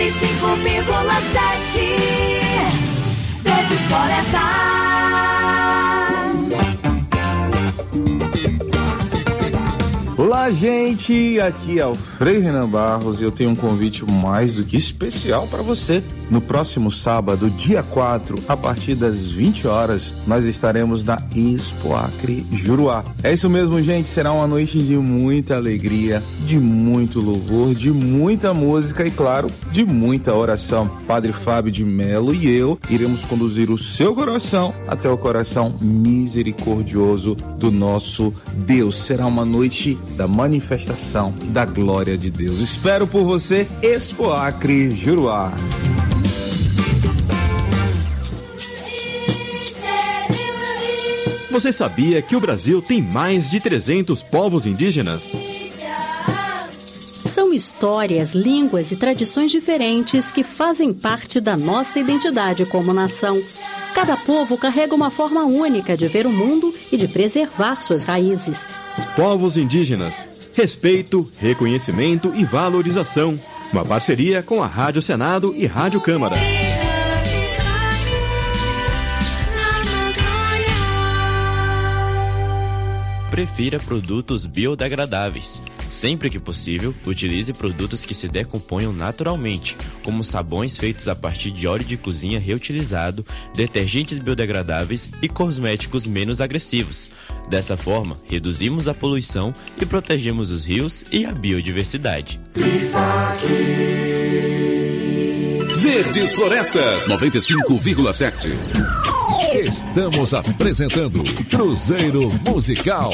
Verdes Florestas. Olá, gente! Aqui é o Frei Renan Barros e eu tenho um convite mais do que especial para você. No próximo sábado, dia 4, a partir das 20 horas, nós estaremos na Expo Acre Juruá. É isso mesmo, gente. Será uma noite de muita alegria, de muito louvor, de muita música e, claro, de muita oração. Padre Fábio de Melo e eu iremos conduzir o seu coração até o coração misericordioso do nosso Deus. Será uma noite da manifestação da glória de Deus. Espero por você, Expo Acre Juruá. Você sabia que o Brasil tem mais de 300 povos indígenas? São histórias, línguas e tradições diferentes que fazem parte da nossa identidade como nação. Cada povo carrega uma forma única de ver o mundo e de preservar suas raízes. Povos indígenas. Respeito, reconhecimento e valorização. Uma parceria com a Rádio Senado e Rádio Câmara. Prefira produtos biodegradáveis. Sempre que possível, utilize produtos que se decomponham naturalmente, como sabões feitos a partir de óleo de cozinha reutilizado, detergentes biodegradáveis e cosméticos menos agressivos. Dessa forma, reduzimos a poluição e protegemos os rios e a biodiversidade. Verdes Florestas 95,7. Estamos apresentando Cruzeiro Musical.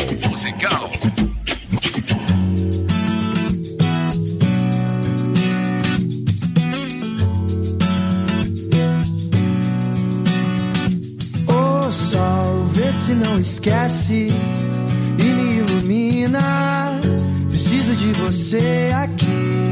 O sol, vê se não esquece e me ilumina. Preciso de você aqui.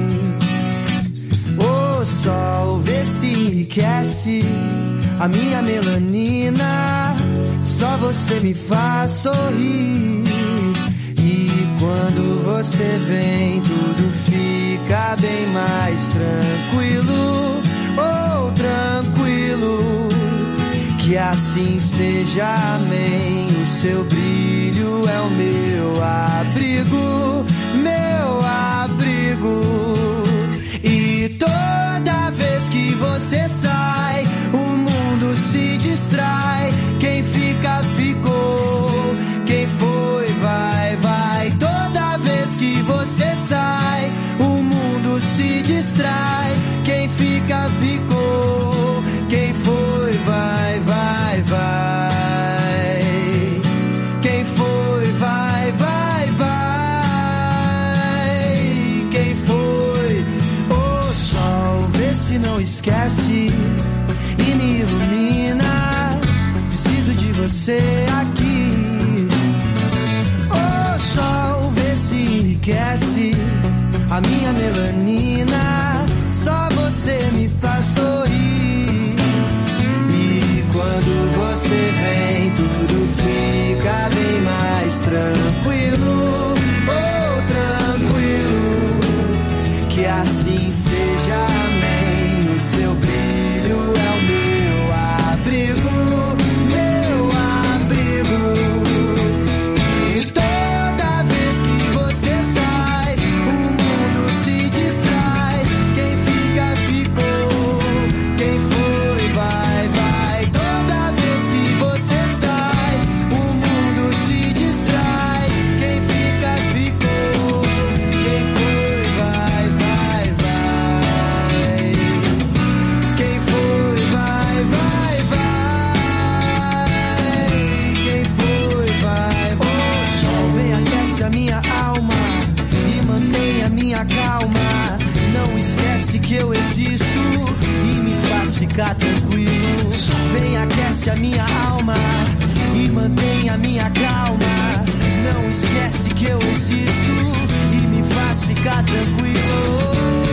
O sol, vê se enriquece a minha melanina. Só você me faz sorrir. E quando você vem, tudo fica bem mais tranquilo. Oh, tranquilo. Que assim seja, amém. O seu brilho é o meu abrigo, meu abrigo. E toda vez que você sai, o mundo se distrai. Quem fica, ficou. Quem foi, vai, vai. Toda vez que você sai, o mundo se distrai. Quem fica, ficou. Quem foi, vai, vai, vai. Quem foi, vai, vai, vai. Quem foi? O sol, vê se não esquece e me ilumina. Preciso de você aqui. O sol, vê se enriquece a minha melanina. Só você me faz sorrir. E quando você vem, tudo fica bem mais tranquilo. Oh, tranquilo. Que assim seja, amém. O seu brilho é o meu abrigo, meu abrigo. E toda vez que você sai, o mundo se distrai. Quem fica, ficou. Quem foi, vai, vai. Toda vez que você sai, o mundo se distrai. Quem fica, ficou. Quem foi, vai, vai, vai. Quem foi, vai, vai, vai. Quem foi, vai, vai. O sol vem, aquece a minha alma e mantém a minha calma. Não esquece que eu existo e me faz ficar tranquilo. Vem, aquece a minha alma e mantém a minha calma. Não esquece que eu existo e me faz ficar tranquilo.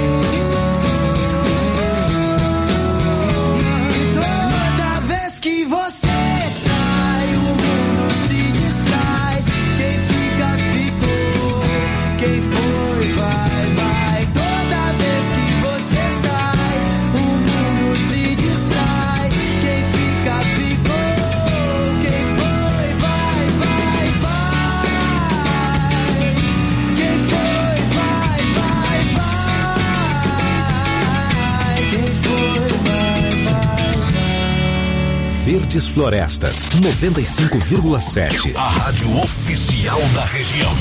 E toda vez que você sai, o mundo se distrai. Quem fica, ficou. Quem foi, vai, vai. Toda vez que você sai, Verdes Florestas, 95,7. A rádio oficial da região.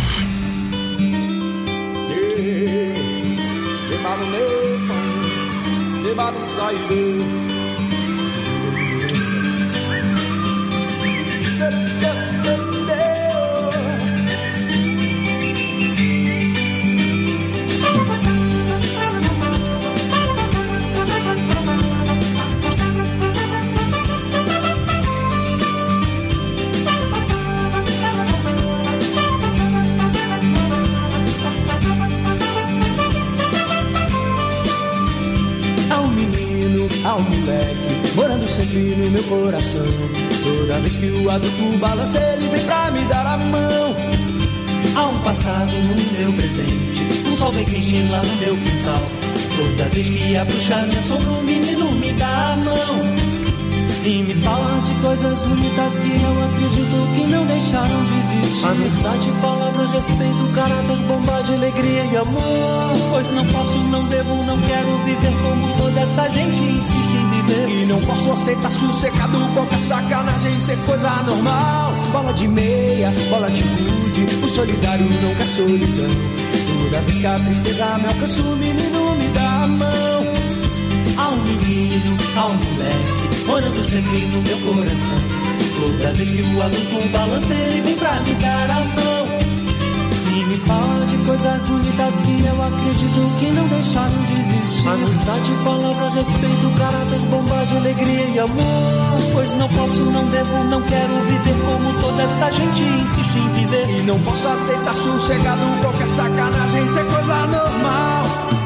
Ao moleque, morando sempre no meu coração. Toda vez que o adulto balança, ele vem pra me dar a mão. Há um passado no meu presente, o sol vem quente lá no meu quintal. Toda vez que a bruxa me assombra, o menino me dá a mão. E me fala de coisas bonitas que eu acredito que não deixaram de existir. Amizade, palavra, respeito, caráter, bondade, alegria e amor. Pois não posso, não devo, não quero viver como toda essa gente insiste em viver. E não posso aceitar sossegado qualquer sacanagem ser coisa normal. Bola de meia, bola de gude, o solidário não quer solidão. Toda vez que a tristeza me alcança, o menino me dá a mão. Há um menino, há um moleque, morando sempre no meu coração. Toda vez que o adulto balança, ele vem pra me dar a mão. E me fala de coisas bonitas que eu acredito que não deixaram de existir. Amizade, palavra, respeito, caráter, bondade, alegria e amor. Pois não posso, não devo, não quero viver como toda essa gente insiste em viver. E não posso aceitar sossegado qualquer sacanagem ser coisa normal.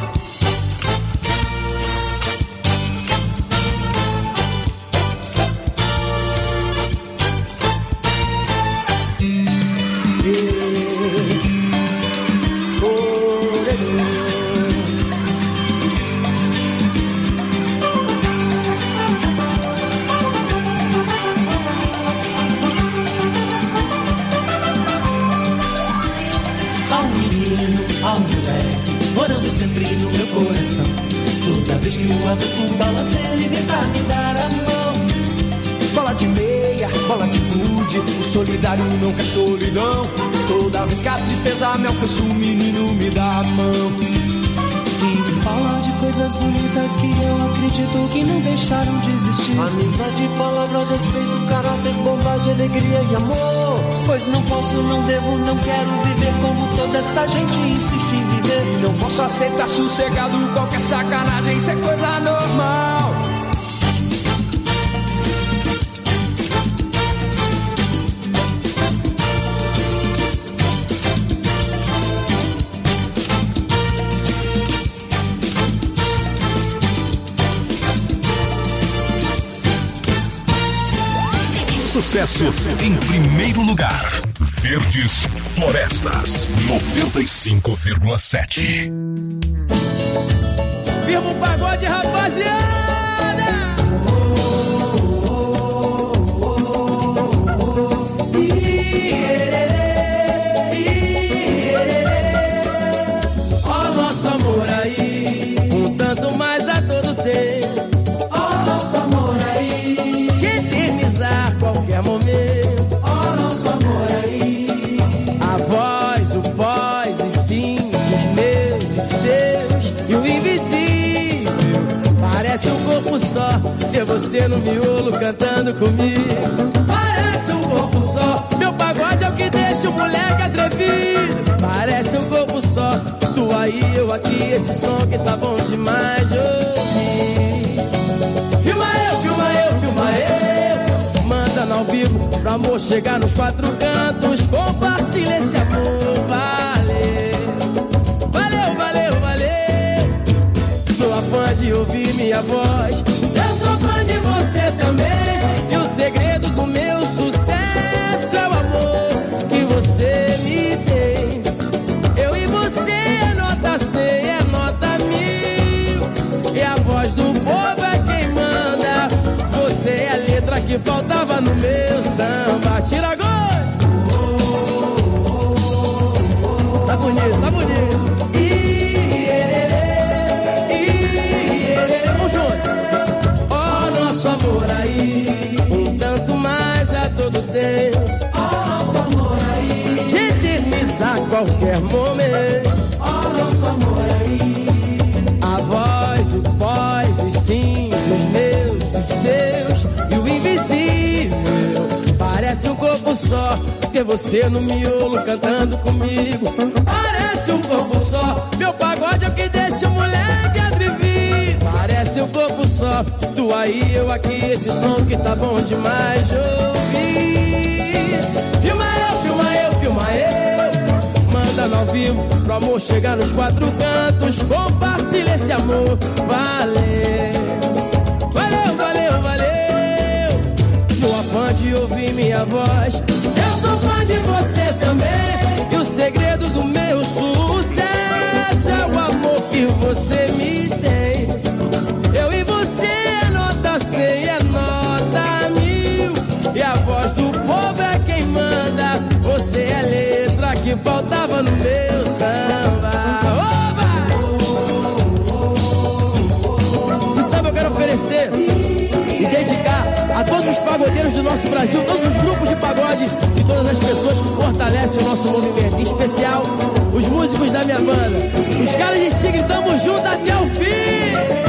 Toda vez que o adulto balança, ele vem pra me dar a mão. Bola de meia, bola de gude, o solidário não quer solidão. Toda vez que a tristeza me alcança, o menino me dá a mão. E me fala de coisas bonitas que eu acredito que não deixaram de existir. Amizade, palavra, respeito, caráter, bondade, alegria e amor. Pois não posso, não devo, não quero viver como toda essa gente insiste em viver. E não posso aceitar sossegado qualquer sacanagem ser coisa normal. Sucesso em primeiro lugar. Verdes Florestas, 95,7. Firma o pagode, rapaziada! Ó nosso amor aí, um tanto mais a todo tempo. Ó nosso amor aí, te eternizar qualquer momento. Ó nosso amor aí, a voz, o pós, os sims, os meus, os seus e o invisível. Parece um corpo só, ter você no miolo cantando comigo. Parece um corpo só, meu pagode é o que deixa o moleque atrevido. Parece um corpo só, tu aí, eu aqui, esse som que tá bom demais de ouvir. Filma eu, filma eu, filma eu, manda no ao vivo, pro amor chegar nos quatro cantos. Compartilha esse amor, valeu, valeu, valeu, valeu. Sou fã de ouvir minha voz, eu sou fã de você também. E o segredo do meu sucesso é o amor que você me tem. Eu e você é nota 100, é nota 1000. E a voz do povo é quem manda. Você é a letra que faltava no meu samba. Tira gol! Tá bonito, tá bonito. Vamos junto. Ó, nosso amor aí, um tanto qualquer momento. Ó nosso amor aí. A voz, o pós, os sims, os meus, os seus e o invisível. Parece um corpo só, ter você no miolo cantando comigo. Parece um corpo só, meu pagode é o que deixa o moleque atrevido. Parece um corpo só, tu aí, eu aqui, esse som que tá bom demais de ouvir. Filma eu, filma eu, filma eu. Manda ao vivo, pro amor chegar nos quatro cantos. Compartilha esse amor, valeu. Valeu, valeu, valeu. No afã de ouvir minha voz, eu sou fã de você também. E o segredo do meu sucesso é o amor que você me tem. Eu e você é nota 100, é nota 1000. E a voz do povo é quem manda. Você é letra que faltava no meu samba. Oba! Se sabe, eu quero oferecer e dedicar a todos os pagodeiros do nosso Brasil, todos os grupos de pagode e todas as pessoas que fortalecem o nosso movimento. Em especial, os músicos da minha banda. Os caras de Tigre, tamo junto até o fim.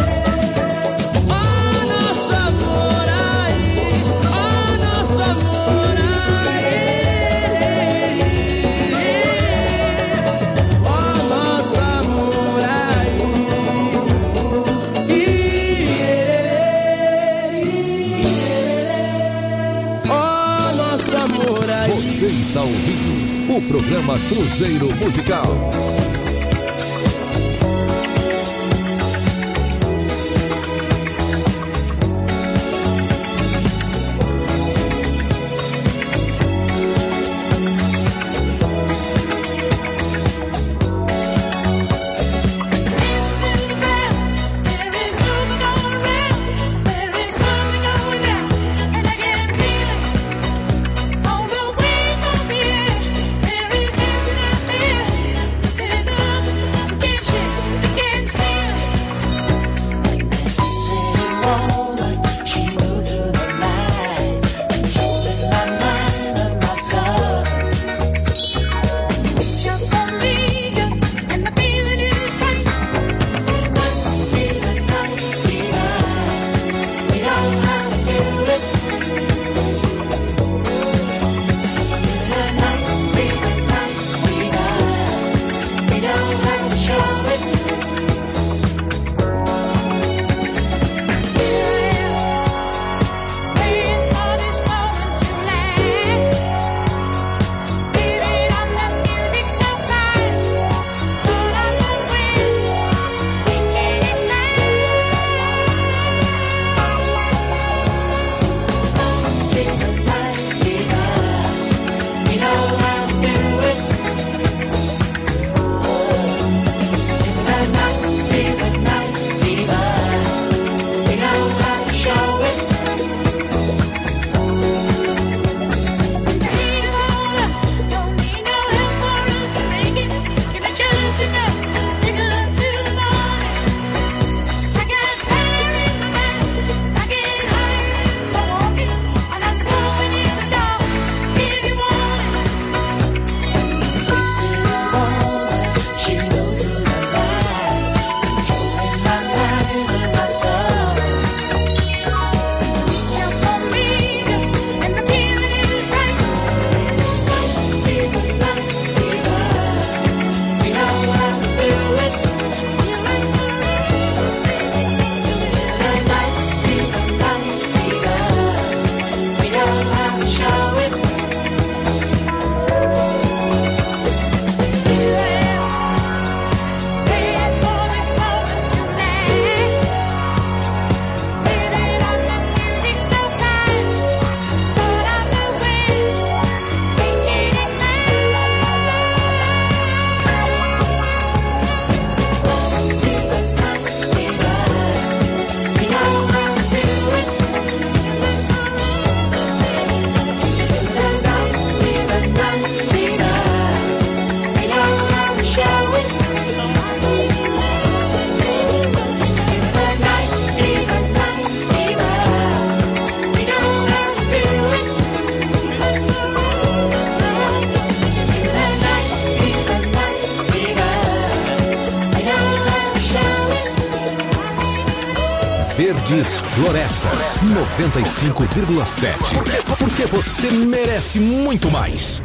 Você está ouvindo o programa Cruzeiro Musical. There's Verdes Florestas 95,7. Porque você merece muito mais.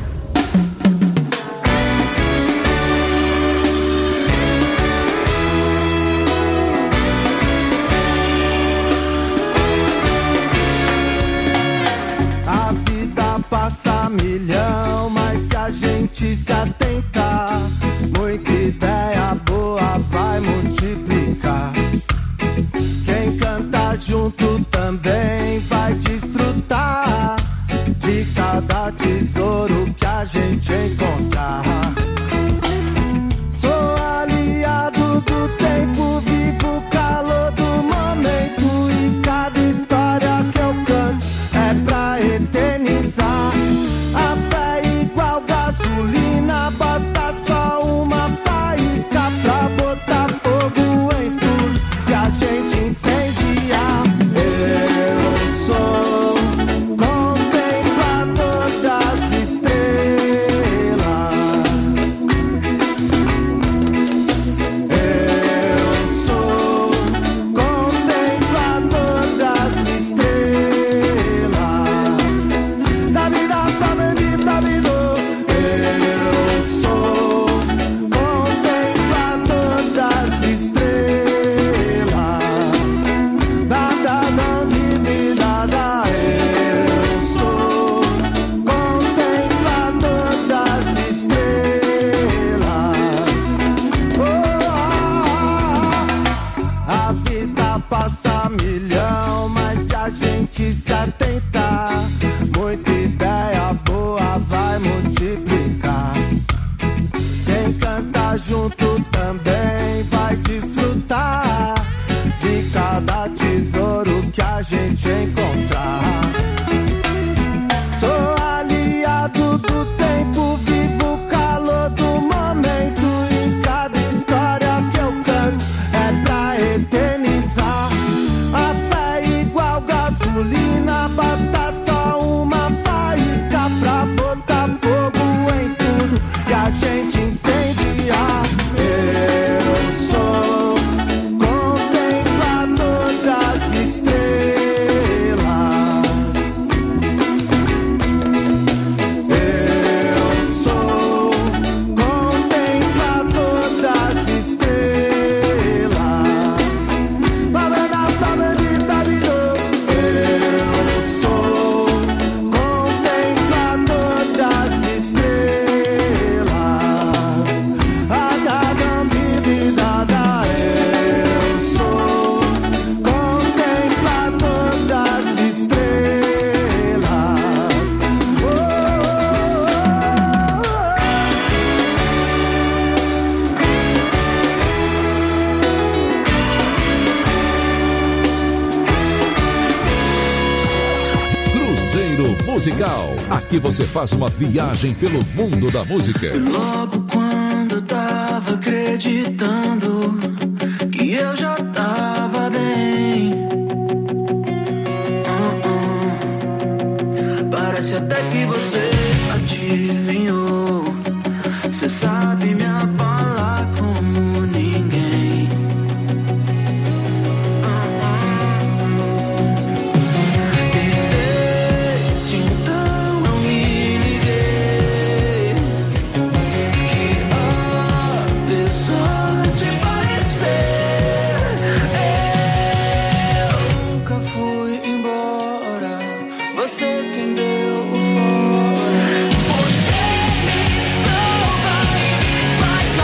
A vida passa milhão, mas se a gente se atentar, muita ideia boa vai multiplicar. Quem canta junto também vai desfrutar de cada tesouro que a gente encontrar. Sou aliado do tempo, vivo o calor do momento, e cada história que eu canto é pra eternizar. A fé é igual gasolina, basta só uma faísca pra botar fogo em tudo que a gente incendiar. Eu sou contemplador das estrelas. Eu sou contemplador das estrelas. Da vida pra bendita vida. Eu sou contemplador das estrelas. Da di da da. Eu sou contemplador das estrelas. A vida passa milhão, mas se a gente se atentar, muita ideia boa vai multiplicar. Quem canta junto também vai desfrutar de cada tesouro que a gente encontrar. Sou aliado do tempo, vivo o calor do momento, e cada história que eu canto é pra eternizar. A fé é igual gasolina, basta só uma faísca pra botar fogo em tudo e a gente incendiar. Eu sou contemplador das estrelas. Eu sou contemplador das estrelas. Da bendita vida. Eu sou contemplador das estrelas. Da bendita da. Eu sou contemplador das estrelas. Cruzeiro Musical. Aqui você faz uma viagem pelo mundo da música. Logo quando eu tava acreditando que eu já tava bem, parece até que você adivinhou. Cê sabe me abalar como ninguém. E desde então eu me liguei que apesar de parecer, eu nunca fui embora. Você quem deu o fora. Você me salva e me faz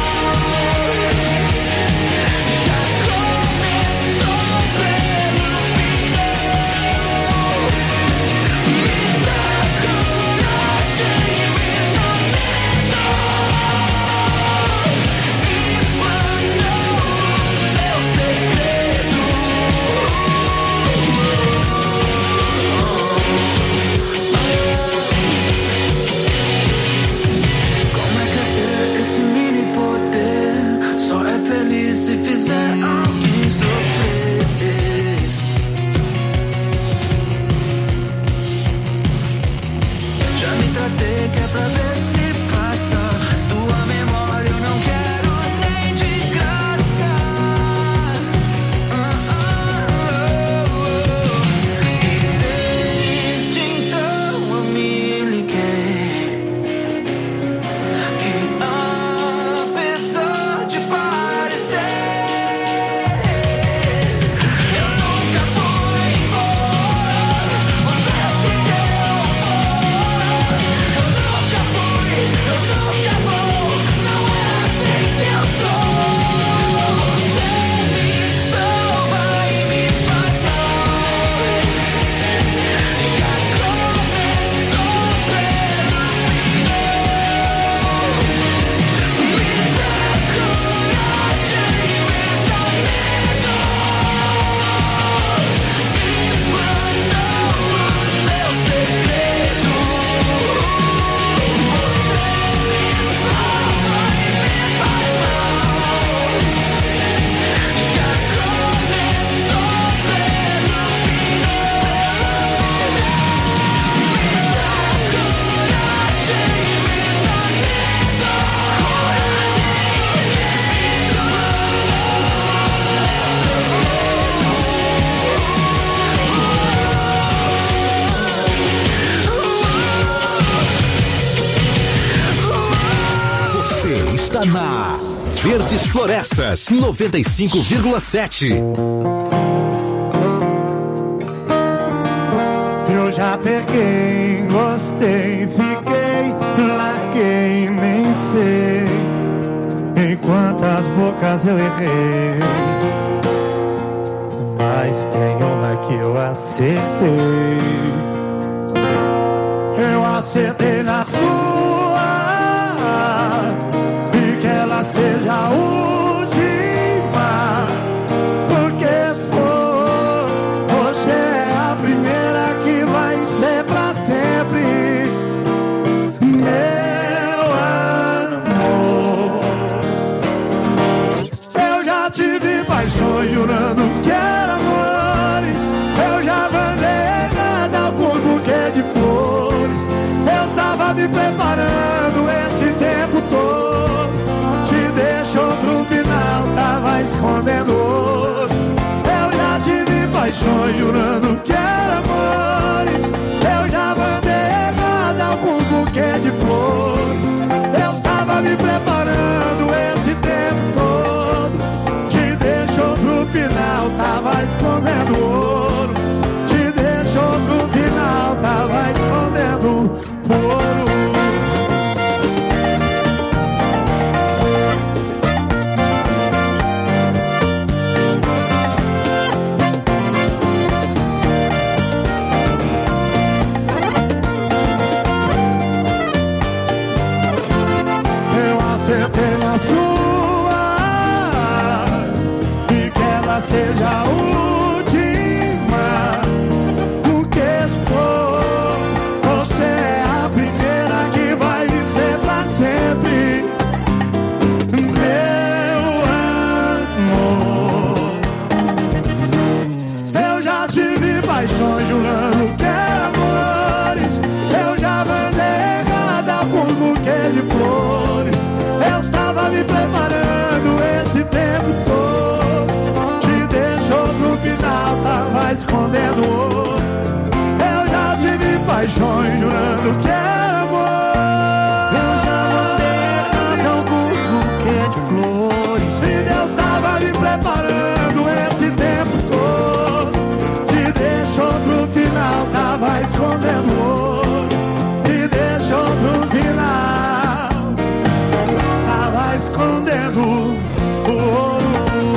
está na Verdes Florestas 95,7. Eu já peguei, gostei, fiquei, larguei, nem sei em quantas bocas eu errei, mas tem uma que eu acertei. Eu acertei na sua, e que ela seja a última, porque se for, você é a primeira que vai ser pra sempre, meu amor. Eu já tive paixões jurando que era amores, eu já mandei nada com buquê de flores, eu estava me preparando esse tempo todo, te deixou pro final, tava escondendo ouro. Eu já tive paixões jurando que era amores, eu já mandei errada com buquê de flores, eu estava me preparando esse tempo todo, te deixou pro final, tava escondendo ouro, te deixou pro final, tava escondendo ouro. Acertei na sua, e que ela seja a última, porque se for, você é a primeira que vai ser pra sempre, meu amor. Eu já tive paixões jurando que era amores, eu já mandei errada com buquê de flores, eu estava me preparando esse tempo todo, te deixou pro final, tava escondendo ouro. Eu já tive paixões jurando que era amor, eu já mandei alguns buquês de flores, e Deus estava me preparando esse tempo todo, te deixou pro final, tava escondendo ouro, te deixou pro final, escondendo o ouro.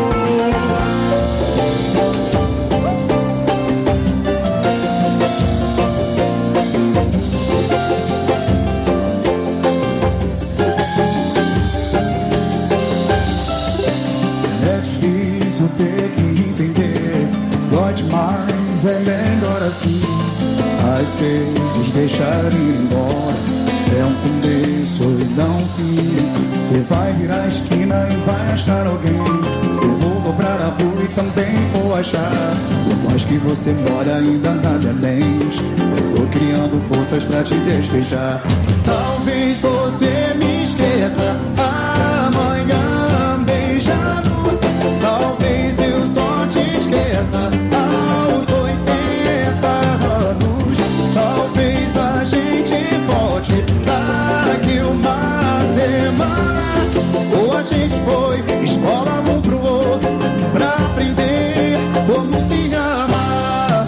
É difícil ter que entender, dói demais, é melhor assim. Às vezes deixar ir embora é um começo e não um fim. Você vai virar a esquina e vai achar alguém, eu vou dobrar a rua e também vou achar. Por mais que você mora ainda nada é mente, eu tô criando forças pra te despejar. Talvez você me esqueça amanhã beijando, talvez eu só te esqueça aos 80 anos, talvez a gente volte daqui uma semana. Ou a gente foi escola um pro outro pra aprender como se amar.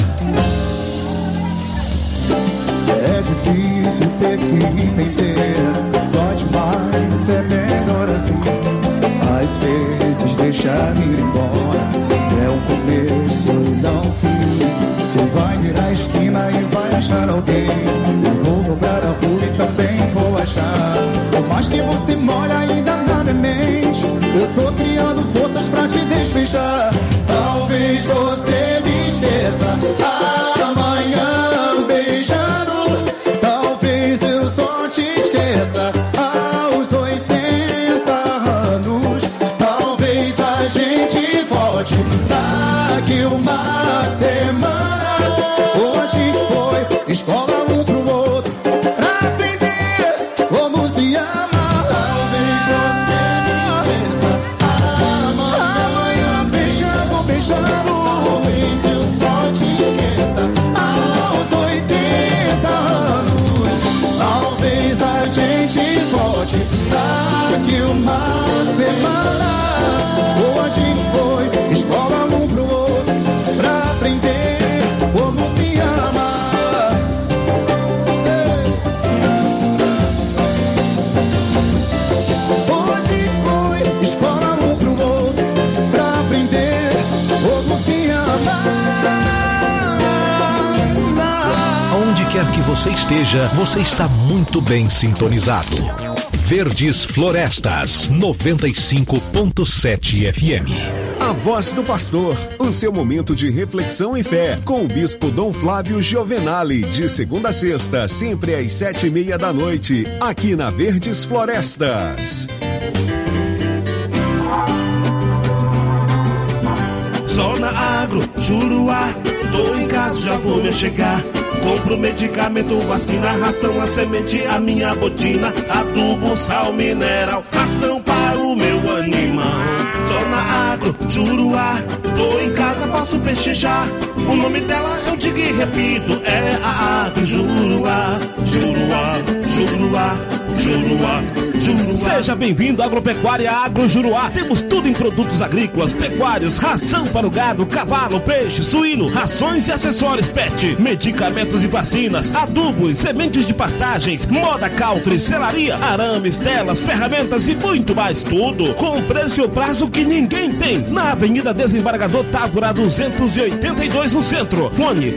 É difícil ter que entender, dói demais, é melhor assim. Às vezes deixar ir embora é um começo e não um fim. Você vai virar a esquina e vai achar alguém, eu vou dobrar a rua e também vou achar. Por mais que você mora ainda nada é mente, eu tô criando forças pra te despejar. Talvez você me esqueça amanhã beijando, talvez eu só te esqueça aos 80 anos, talvez a gente volte daqui uma semana. Ou a gente foi escola um pro outro pra aprender como se amar. Talvez você me esqueça amanhã beijando, beijando, talvez eu só te esqueça aos 80 anos, talvez a gente volte daqui uma quer que você esteja, você está muito bem sintonizado. Verdes Florestas, 95.7 FM. A Voz do Pastor, o seu momento de reflexão e fé, com o Bispo Dom Flávio Giovenali, de segunda a sexta, sempre às 7:30 da noite, aqui na Verdes Florestas. Zona Agro, Juruá, tô em casa, já vou me chegar. Compro medicamento, vacina, ração, a semente, a minha botina, adubo, sal, mineral, ração para o meu animal. Zona Agro, Juruá, tô em casa, posso pechinchar. O nome dela eu digo e repito, é a Agro Juruá, Juruá, Juruá, Juruá, Juruá. Seja bem-vindo à Agropecuária Agro Juruá. Temos tudo em produtos agrícolas, pecuários, ração para o gado, cavalo, peixe, suíno, rações e acessórios pet, medicamentos e vacinas, adubos, sementes de pastagens, moda country, selaria, arames, telas, ferramentas e muito mais. Tudo com preço e prazo que ninguém tem. Na Avenida Desembargador Távora 282 no centro. Fone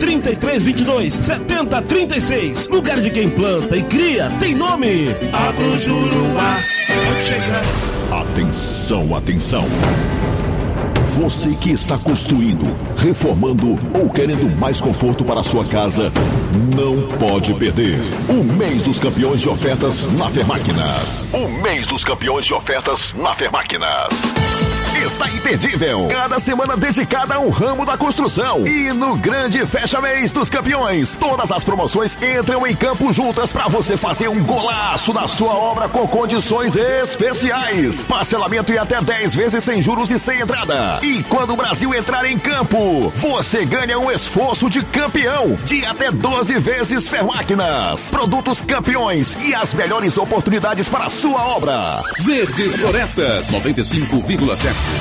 3322-7036. Lugar de quem planta e cria tem nome. Agro Juruá. Pode chegar. Atenção, atenção. Você que está construindo, reformando ou querendo mais conforto para a sua casa, não pode perder o mês dos campeões de ofertas na Fermáquinas. O mês dos campeões de ofertas na Fermáquinas. Está imperdível. Cada semana dedicada a um ramo da construção. E no grande fecha-mês dos campeões, todas as promoções entram em campo juntas para você fazer um golaço na sua obra com condições especiais. Parcelamento em até 10 vezes sem juros e sem entrada. E quando o Brasil entrar em campo, você ganha um esforço de campeão de até 12 vezes Fermáquinas. Produtos campeões e as melhores oportunidades para a sua obra. Verdes Florestas, 95,7.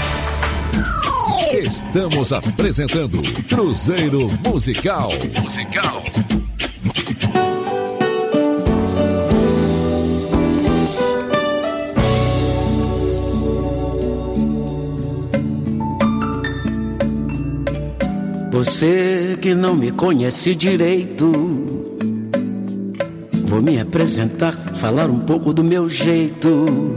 Estamos apresentando Cruzeiro Musical. Você que não me conhece direito, vou me apresentar, falar um pouco do meu jeito.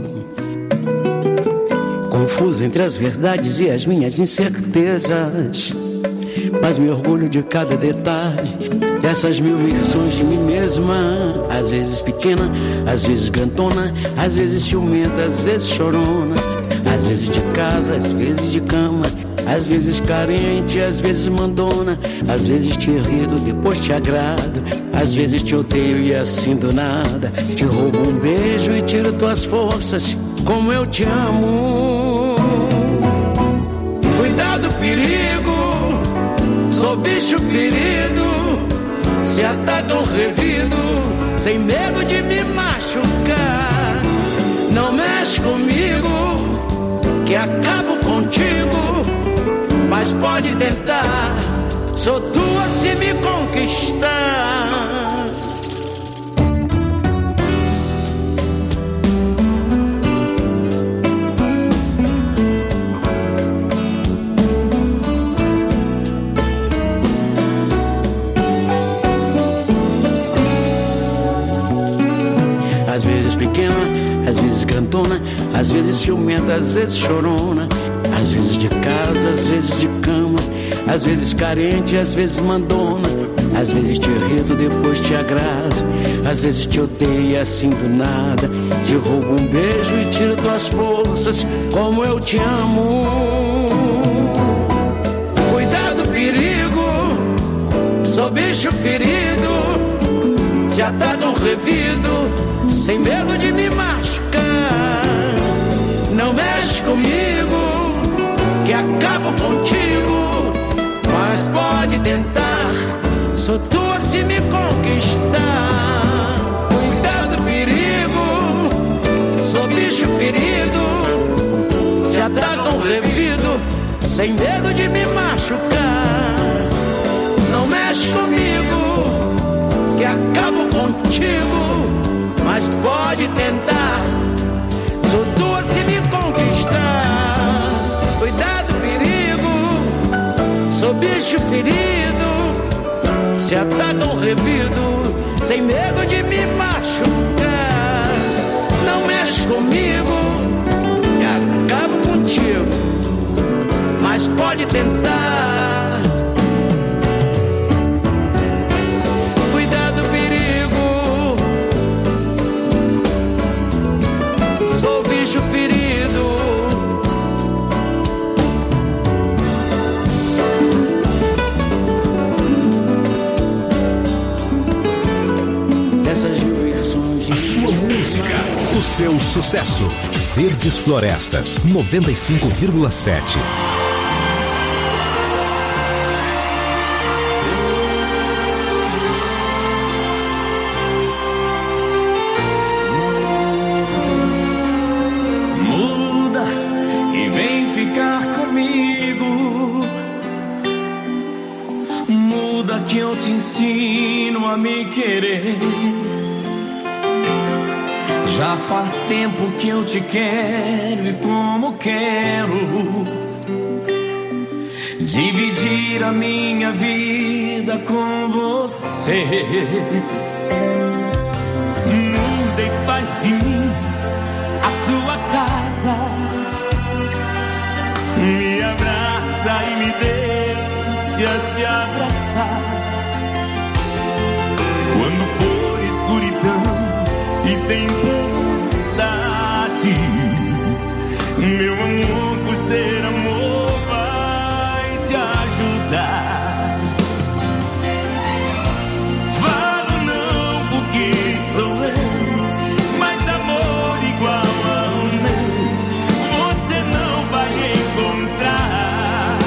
Confuso entre as verdades e as minhas incertezas, mas me orgulho de cada detalhe dessas mil versões de mim mesma. Às vezes pequena, às vezes grandona, às vezes ciumenta, às vezes chorona. Às vezes de casa, às vezes de cama, às vezes carente, às vezes mandona. Às vezes te irrito, depois te agrado. Às vezes te odeio e assim do nada te roubo um beijo e tiro tuas forças. Como eu te amo. Cuidado, perigo, sou bicho ferido. Se ataca um revido, sem medo de me machucar. Não mexe comigo, que acabo contigo. Mas pode tentar, sou tua se me conquistar. Às vezes pequena, às vezes grandona, às vezes ciumenta, às vezes chorona. Às vezes de casa, às vezes de cama, às vezes carente, às vezes mandona. Às vezes te irrito, depois te agrado. Às vezes te odeio e assim do nada te roubo um beijo e tiro tuas forças. Como eu te amo. Cuidado, perigo, sou bicho ferido. Se ataca um revido, sem medo de me machucar. Não mexe comigo, que acabo contigo. Mas pode tentar, sou tua se me conquistar. Cuidado, perigo, sou bicho ferido. Se ataca um revido, sem medo de me machucar. Não mexe comigo, que acabo contigo. Mas pode tentar, sou tua se me conquistar. Cuidado, perigo, sou bicho ferido. Se ataca um revido, sem medo de me machucar. Não mexe comigo e acabo contigo, mas pode tentar. Cuidado do perigo, sou bicho ferido. Essas diversões. A sua música, o seu sucesso. Verdes Florestas 95,7. Muda e vem ficar comigo. Muda que eu te ensino a me querer. Já faz tempo que eu te quero e como quero dividir a minha vida com você. Muda e faz de mim a sua casa. Me abraça e me deixa te abraçar. Quando for escuridão e tempestade, meu amor por ser amor vai te ajudar. Falo não porque sou eu, mas amor igual ao meu você não vai encontrar.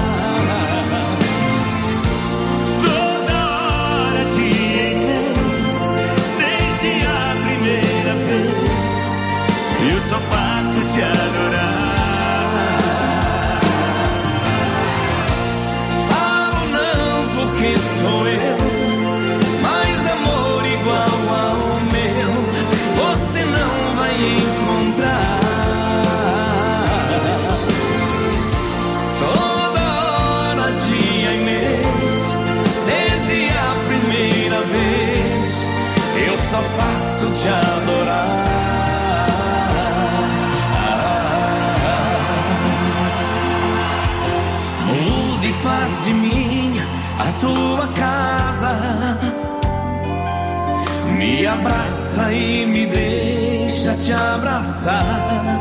Toda hora de eu só faço te adorar. Falo não porque sou eu, mas amor igual ao meu você não vai encontrar. Toda hora, dia e mês, desde a primeira vez, eu só faço te adorar. Faz de mim a sua casa. Me abraça e me deixa te abraçar.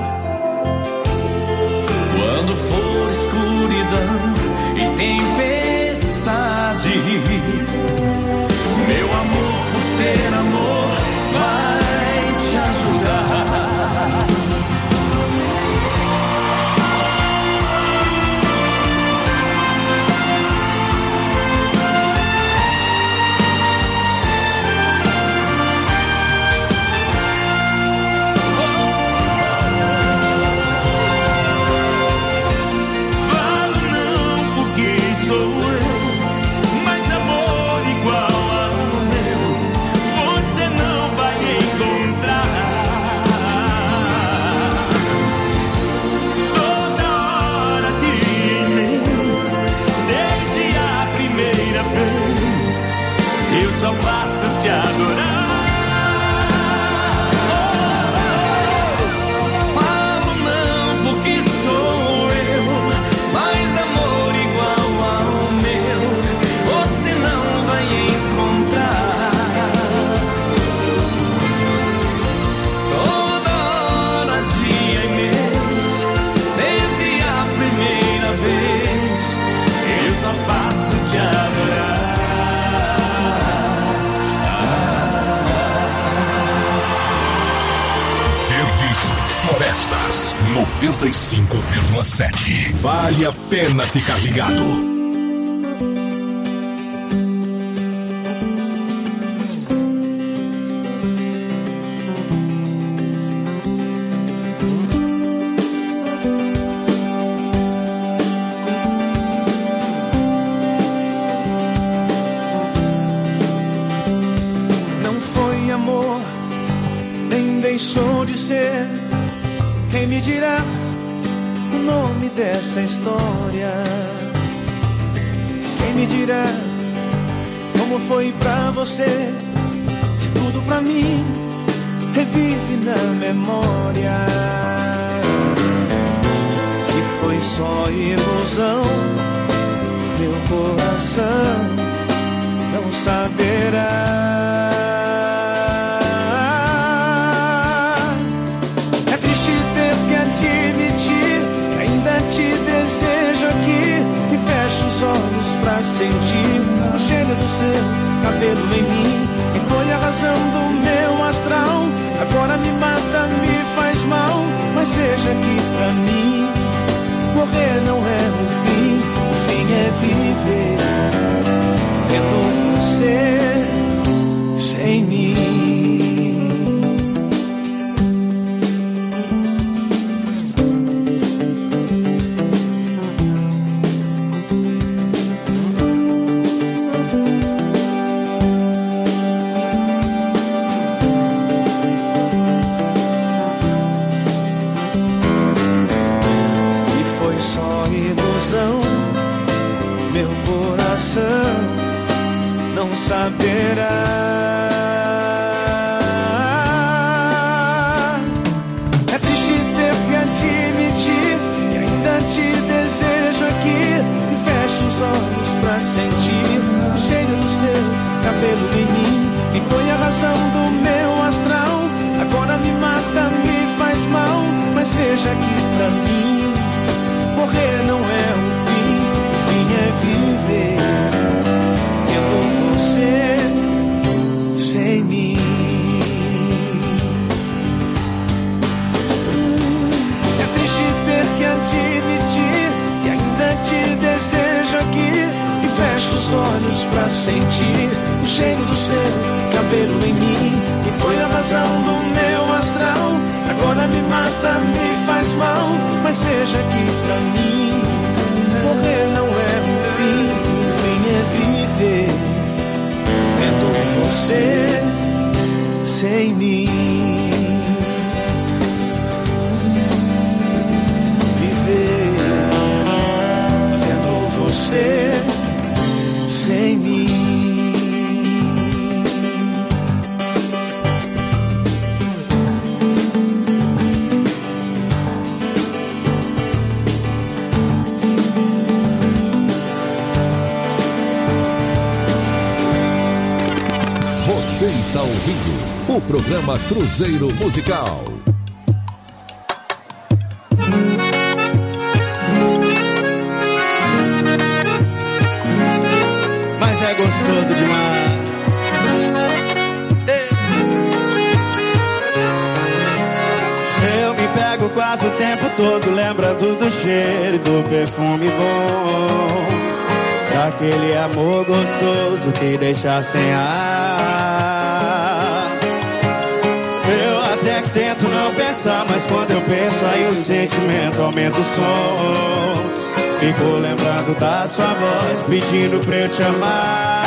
Quando for escuridão e tempestade, meu amor por ser amor vai te ajudar. Só faço te adorar. Falo não porque sou eu, mas amor igual ao meu você não vai encontrar. Toda hora, dia e mês, desde a primeira vez, eu só faço te adorar. Florestas 95,7. Vale a pena ficar ligado. Não foi amor, nem deixou de ser. Quem me dirá o nome dessa história? Quem me dirá como foi pra você tudo pra mim revive na memória. Se foi só ilusão, meu coração não saberá. É triste ter que admitir que ainda te desejo aqui e fecho os olhos pra sentir o cheiro do seu cabelo em mim. E foi a razão do meu astral, agora me mata, me faz mal. Mas veja que pra mim morrer não é o fim é viver vendo você sem mim. Não saberá. É triste ter que admitir que ainda te desejo aqui e fecho os olhos pra sentir o cheiro do seu cabelo em mim. E foi a razão do meu astral, agora me mata, me faz mal. Mas veja que pra mim morrer não é o fim é viver vendo você sem mim. É triste ter que admitir que ainda te desejo aqui e fecho os olhos pra sentir o cheiro do seu cabelo em mim. E foi a razão do meu astral, agora me mata, me faz mal. Mas veja que pra mim morrer não é o fim é viver vendo você sem mim. Viver vendo você sem mim. Você está ouvindo o programa Cruzeiro Musical. Mas é gostoso demais. Eu me pego quase o tempo todo lembrando do cheiro e do perfume bom, daquele amor gostoso que deixa sem ar. Eu até que tento não pensar, mas quando eu penso aí o sentimento aumenta o som. Fico lembrando da sua voz pedindo pra eu te amar.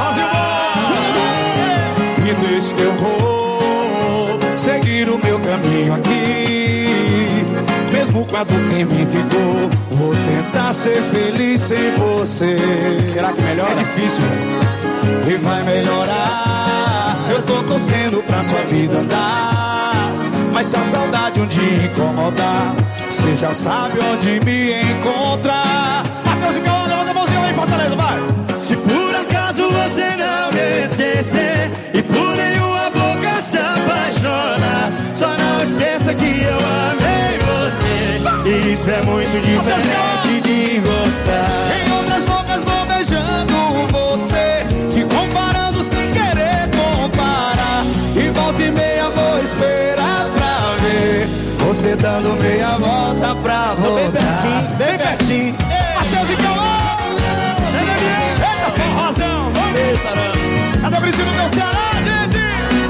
E deixa que eu vou seguir o meu caminho aqui, mesmo quando quem me ficou. Vou tentar ser feliz sem você. Será que melhora? É difícil, e vai melhorar. Eu tô torcendo pra sua vida andar, mas se a saudade um dia incomodar, você já sabe onde me encontrar. Matheus e Calão, levanta a mãozinha lá em Fortaleza, vai! Se por acaso você não me esquecer e por nenhuma boca se apaixonar, só não esqueça que eu amei você. Isso é muito diferente de gostar. Em outras bocas vou beijando você, te comparando sem querer comparar. E volta e meia vou esperar pra ver você dando meia volta pra voltar. Bem pertinho. Matheus e Calão! Eita, forrozão! Cadê o Britinho do meu Ceará, gente?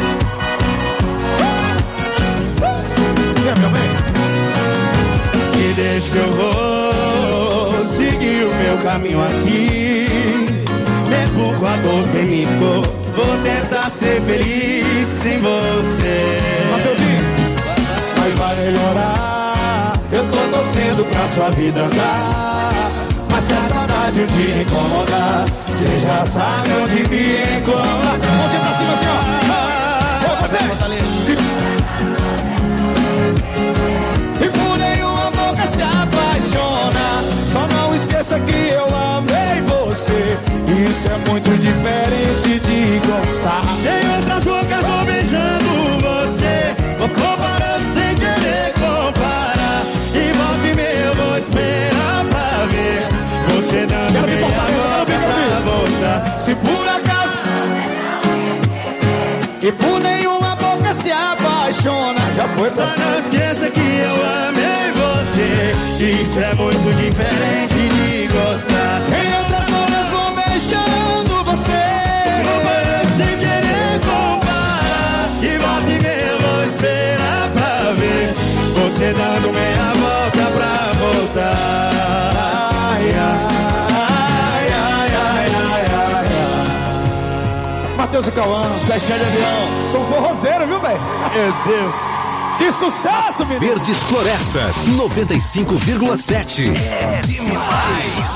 Vem, meu bem. E deixa que eu vou seguir o meu caminho aqui, mesmo com a dor que me ficou. Vou tentar ser feliz sem você. Mateuzinho, mas vai melhorar. Eu tô torcendo pra sua vida andar, mas se a saudade um dia incomodar, você já sabe onde me encontrar. Você pra cima assim, ó. você. E por nenhuma boca se apaixona. Só não esqueça que eu amei você. Isso é muito diferente de gostar. Tem outras bocas vou beijando você. Vou comparando sem querer comparar. E volta e meia eu vou esperar pra ver você dando meia volta pra voltar. Se por acaso e por nenhuma boca se apaixona. Já foi, só não esqueça que eu amei você. Isso é muito diferente de gostar. Em outras bocas vou beijando você. Comparando sem querer comparar. E volta e meia eu vou esperar pra ver você dando meia volta pra voltar. Ai, ai, ai, ai, ai, ai, ai. Matheus e Cauã, Seixinha de Avião. Sou forrozeiro, viu, velho? Meu Deus. Que sucesso, menino. Verdes Florestas 95,7. É demais.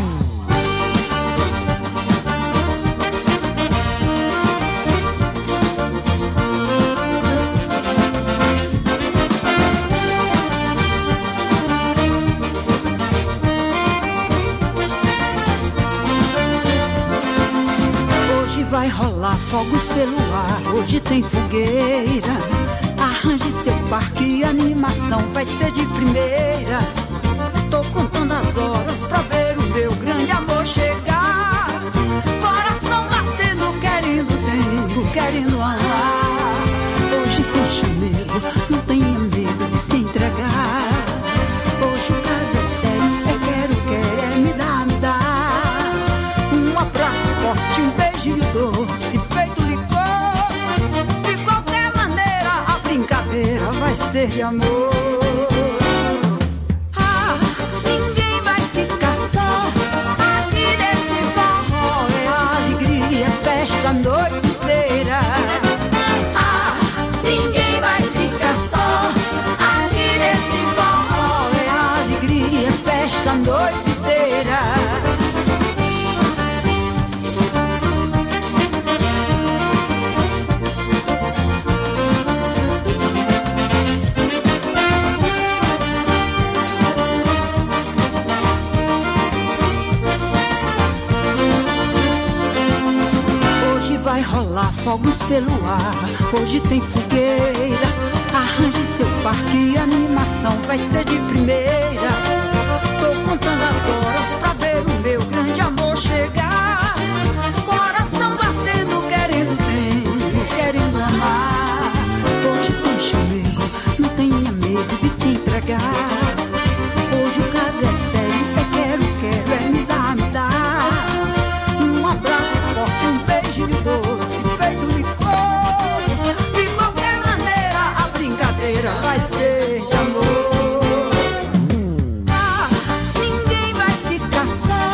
Vai rolar fogos pelo ar, hoje tem fogueira. Arranje seu parque e animação vai ser de primeira. Tô contando as horas pra ver o meu grande amor chegar. Coração batendo, querendo tempo, querendo amar. Hoje tem chamego, não tenha medo de se entregar. Hoje o caso é sério, é quero, é me dá, me dá. Um abraço forte, um beijinho doce, feito licor. De qualquer maneira a brincadeira vai ser de amor. Ah, ninguém vai ficar só. Aqui nesse forró é alegria, festa a noite inteira. Ah, ninguém vai ficar só. Aqui nesse forró é alegria, festa a noite inteira. Vai rolar fogos pelo ar, hoje tem fogueira. Arranje seu parque e animação vai ser de primeira. Tô contando as horas pra ver o meu grande amor chegar. Coração batendo, querendo tempo, querendo amar. Hoje tem chamego, não tenha medo de se entregar. Hoje o caso é sério, é quero, é me dá, me dá. Um abraço forte, um beijo doce, feito licor. De qualquer maneira a brincadeira vai ser de amor. Ah, ninguém vai ficar só.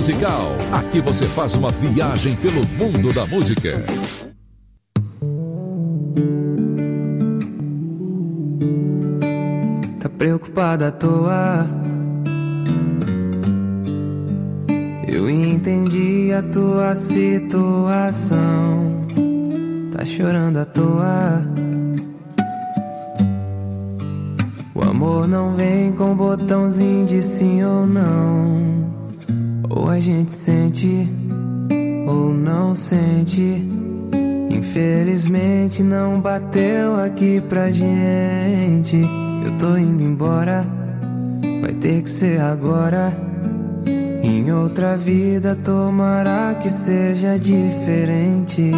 musical. Aqui você faz uma viagem pelo mundo da música. Tá preocupada à toa? Eu entendi a tua situação. Tá chorando à toa? O amor não vem com botãozinho de sim ou não. Ou a gente sente, ou não sente. Infelizmente não bateu aqui pra gente. Eu tô indo embora, vai ter que ser agora. Em outra vida tomara que seja diferente.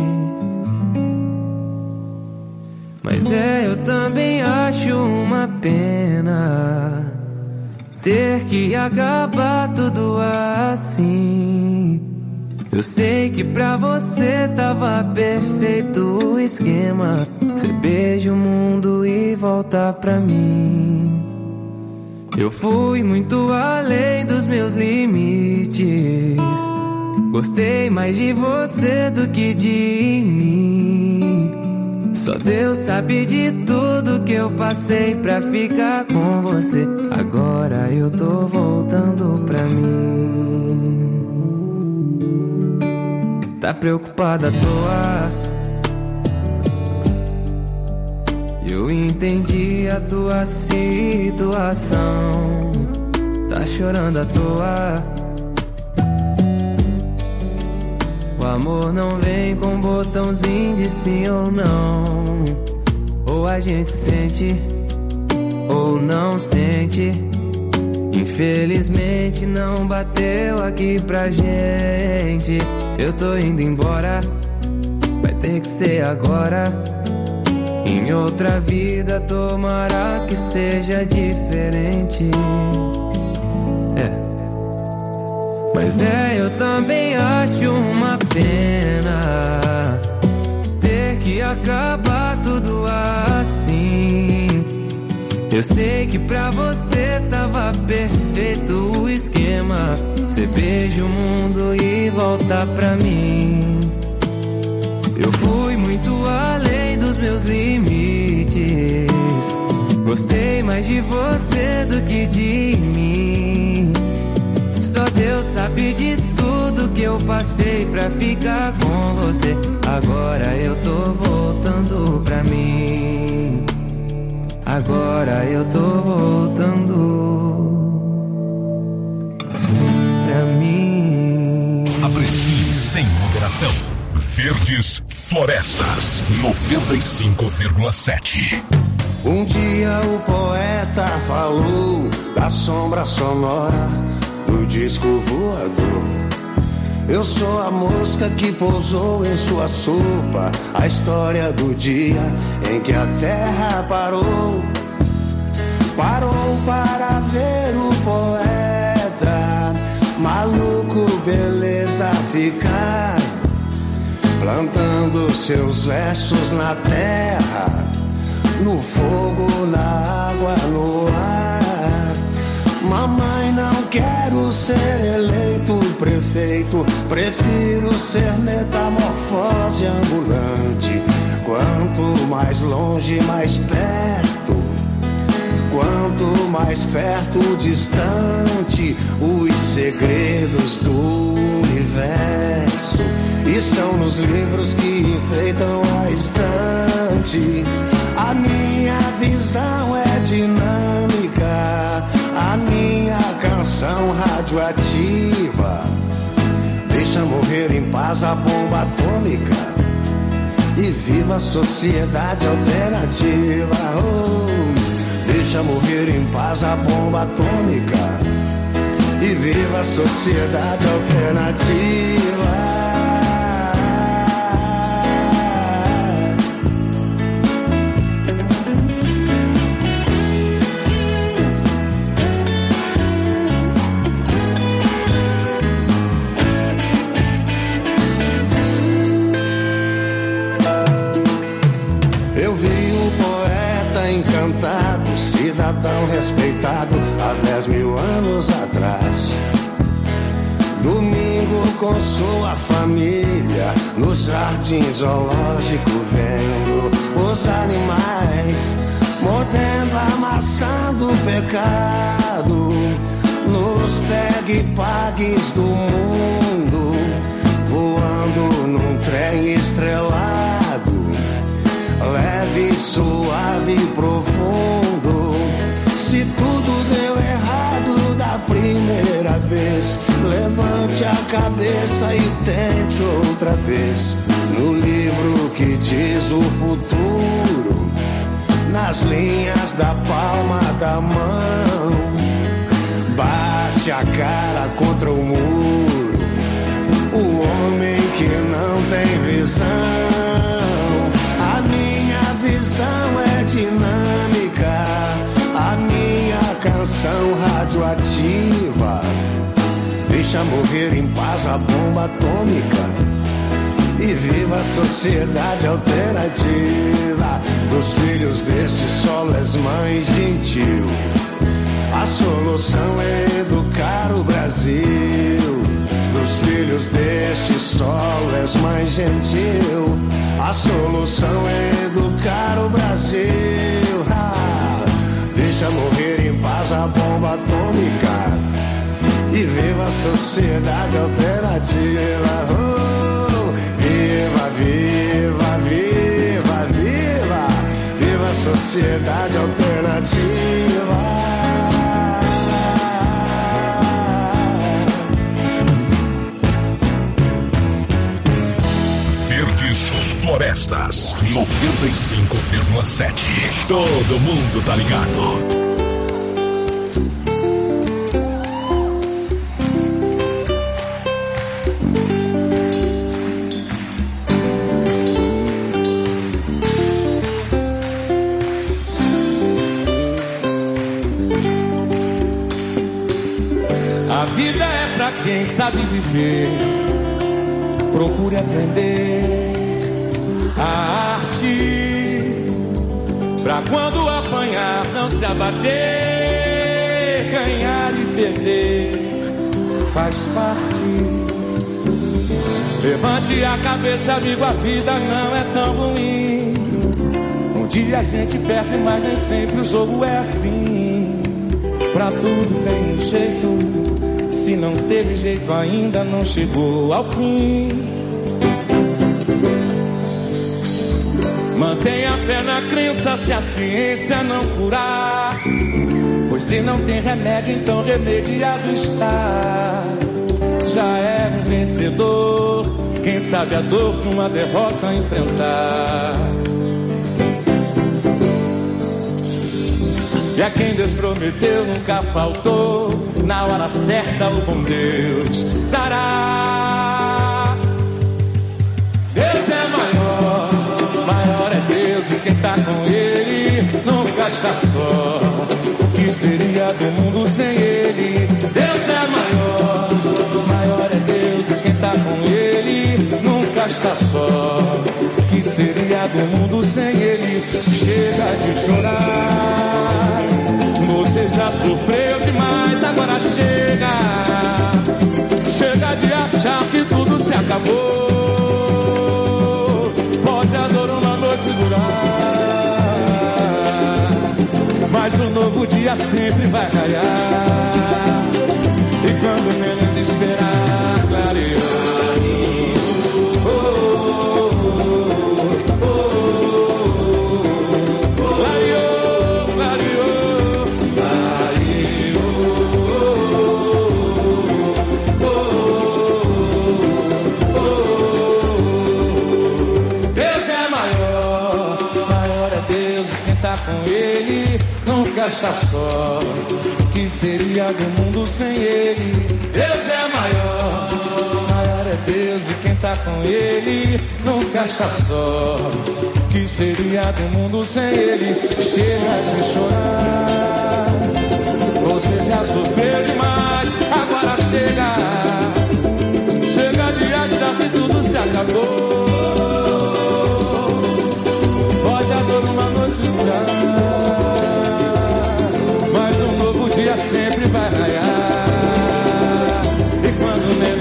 Mas eu também acho uma pena ter que acabar tudo assim. Eu sei que pra você tava perfeito o esquema. Você beija o mundo e volta pra mim. Eu fui muito além dos meus limites. Gostei mais de você do que de mim. Só Deus sabe de tudo que eu passei pra ficar com você. Agora eu tô voltando pra mim. Tá preocupada à toa? Eu entendi a tua situação. Tá chorando à toa? O amor não vem com botãozinho de sim ou não. Ou a gente sente, ou não sente. Infelizmente não bateu aqui pra gente. Eu tô indo embora, vai ter que ser agora. Em outra vida tomara que seja diferente. Mas eu também acho uma pena ter que acabar tudo assim. Eu sei que pra você tava perfeito o esquema. Você beija o mundo e volta pra mim. Eu fui muito além dos meus limites. Gostei mais de você do que de mim. Só Deus sabe de tudo que eu passei pra ficar com você. Agora eu tô voltando pra mim. Agora eu tô voltando pra mim. Aprecie sem moderação. Verdes Florestas 95,7. Um dia o poeta falou da sombra sonora do disco voador. Eu sou a mosca que pousou em sua sopa, a história do dia em que a terra parou. Parou para ver o poeta, maluco, beleza ficar, plantando seus versos na terra, no fogo, na água, no ar. Mamãe, não quero ser eleito prefeito, prefiro ser metamorfose ambulante. Quanto mais longe, mais perto. Quanto mais perto, distante. Os segredos do universo estão nos livros que enfeitam a estante. A minha visão é dinâmica, a minha canção radioativa. Deixa morrer em paz a bomba atômica e viva a sociedade alternativa. Oh, deixa morrer em paz a bomba atômica e viva a sociedade alternativa. Cidadão respeitado há 10 mil anos atrás. Domingo com sua família, no jardim zoológico, vendo os animais, mordendo a maçã do pecado, nos pegue-pagues do mundo, voando num trem estrelado, leve, suave e profundo. Se tudo deu errado da primeira vez, levante a cabeça e tente outra vez. No livro que diz o futuro, nas linhas da palma da mão, bate a cara contra o muro, o homem que não tem visão. A minha visão é dinâmica, a minha canção radioativa. Deixa morrer em paz a bomba atômica e viva a sociedade alternativa. Dos filhos deste solo és mãe gentil, a solução é educar o Brasil. Dos filhos deste solo és mãe gentil, a solução é educar o Brasil. Deixa morrer em paz a bomba atômica e viva a sociedade alternativa. Viva, viva, viva, viva, viva a sociedade alternativa. Verdes Florestas 95,7. Todo mundo tá ligado. A vida é pra quem sabe viver. Procure aprender a arte, pra quando apanhar não se abater. Ganhar e perder faz parte. Levante a cabeça, amigo, a vida não é tão ruim. Um dia a gente perde, mas nem sempre o jogo é assim. Pra tudo tem um jeito, se não teve jeito ainda não chegou ao fim. Mantenha fé na crença se a ciência não curar, pois se não tem remédio então remediado está. Já é um vencedor quem sabe a dor de uma derrota enfrentar. E a quem Deus prometeu nunca faltou, na hora certa o bom Deus dará. Deus é maior, maior é Deus e quem tá com Ele nunca está só. O que seria do mundo sem Ele? Deus é maior, maior é Deus e quem tá com Ele nunca está só. O que seria do mundo sem Ele? Chega de chorar, você já sofreu demais, agora chega. Chega de achar que tudo se acabou. Pode a dor uma noite durar, mas um novo dia sempre vai raiar. E quando menos esperar, clarear. Com Ele nunca está só. Que seria do mundo sem Ele? Deus é maior, maior é Deus e quem tá com Ele nunca está só. Que seria do mundo sem Ele? Chega de chorar, você já sofreu demais, agora chega. Chega de achar que tudo se acabou. Pode a dor uma noite durar, mas um novo dia sempre vai raiar. E quando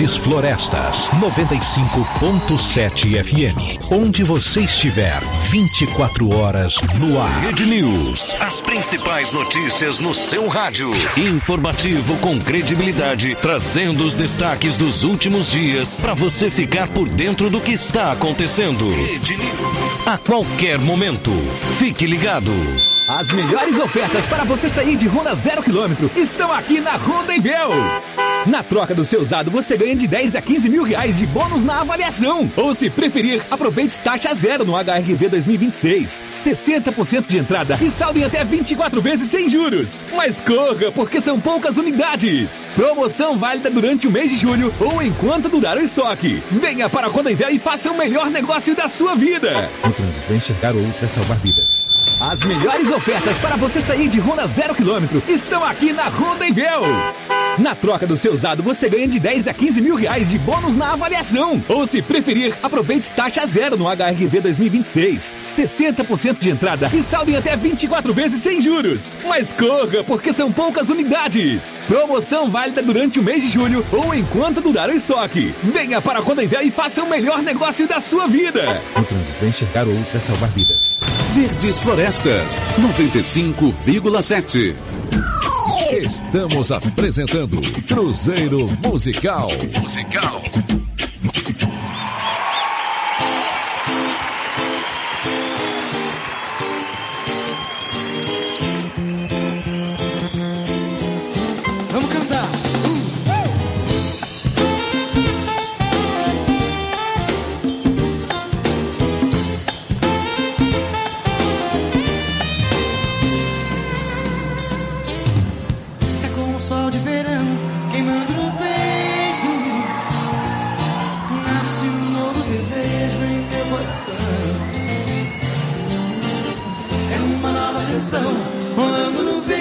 Verdes Florestas, 95.7 FM. Onde você estiver, 24 horas no ar. Rede News. As principais notícias no seu rádio. Informativo com credibilidade, trazendo os destaques dos últimos dias para você ficar por dentro do que está acontecendo. Rede News. A qualquer momento. Fique ligado. As melhores ofertas para você sair de Honda 0 km estão aqui na Honda Envel. Na troca do seu usado, você ganha de 10 a 15 mil reais de bônus na avaliação. Ou, se preferir, aproveite taxa zero no HRV 2026. 60% de entrada e saldo em até 24 vezes sem juros. Mas corra, porque são poucas unidades. Promoção válida durante o mês de julho ou enquanto durar o estoque. Venha para a Honda Envel e faça o melhor negócio da sua vida. No trânsito, enxergar ou ultra salvar vidas. As melhores ofertas para você sair de Honda 0 km estão aqui na Honda Envel. Na troca do seu usado, você ganha de 10 a 15 mil reais de bônus na avaliação. Ou, se preferir, aproveite taxa zero no HRV 2026. 60% de entrada e saldo em até 24 vezes sem juros. Mas corra, porque são poucas unidades. Promoção válida durante o mês de julho ou enquanto durar o estoque. Venha para a Honda Envel e faça o melhor negócio da sua vida. No trânsito, enxergar ou ultra salvar vidas. Verdes Florestas, 95,7. Estamos apresentando Cruzeiro Musical. Vamos cantar. É como o sol de verão queimando no peito. Nasce um novo desejo em meu coração. É uma nova canção rolando no vento.